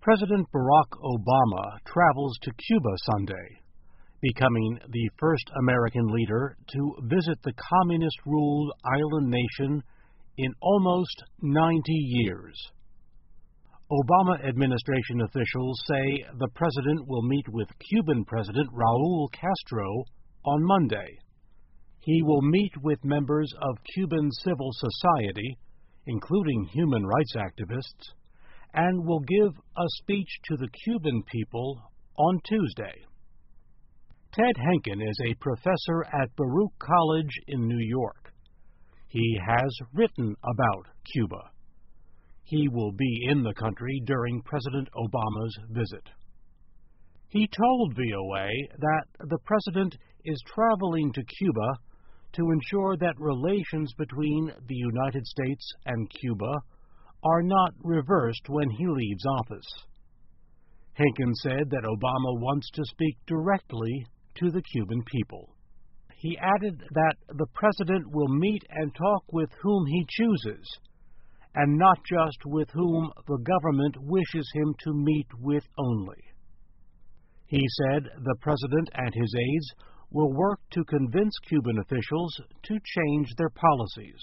President Barack Obama travels to Cuba Sunday, becoming the first American leader to visit the communist-ruled island nation in almost 90 years. Obama administration officials say the president will meet with Cuban President Raul Castro on Monday. He will meet with members of Cuban civil society, including human rights activists, and will give a speech to the Cuban people on Tuesday. Ted Henkin is a professor at Baruch College in New York. He has written about Cuba. He will be in the country during President Obama's visit. He told VOA that the president is traveling to Cuba to ensure that relations between the United States and Cuba are not reversed when he leaves office. Henkin said that Obama wants to speak directly to the Cuban people. He added that the president will meet and talk with whom he chooses, and not just with whom the government wishes him to meet with only. He said the president and his aides will work to convince Cuban officials to change their policies.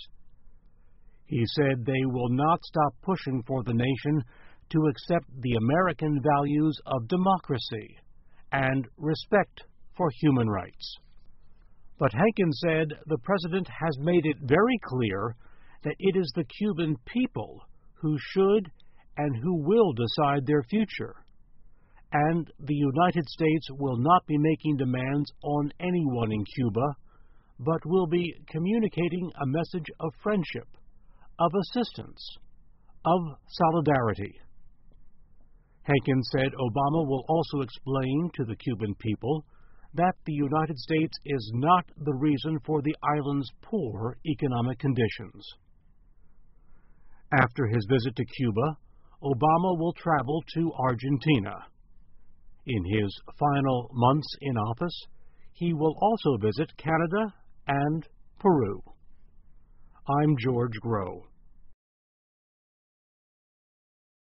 He said they will not stop pushing for the nation to accept the American values of democracy and respect for human rights. But Henkin said the president has made it very clear that it is the Cuban people who should and who will decide their future, and the United States will not be making demands on anyone in Cuba, but will be communicating a message of friendship, of assistance, of solidarity. Henkin said Obama will also explain to the Cuban people that the United States is not the reason for the island's poor economic conditions. After his visit to Cuba, Obama will travel to Argentina. In his final months in office, he will also visit Canada and Peru. I'm George Groh.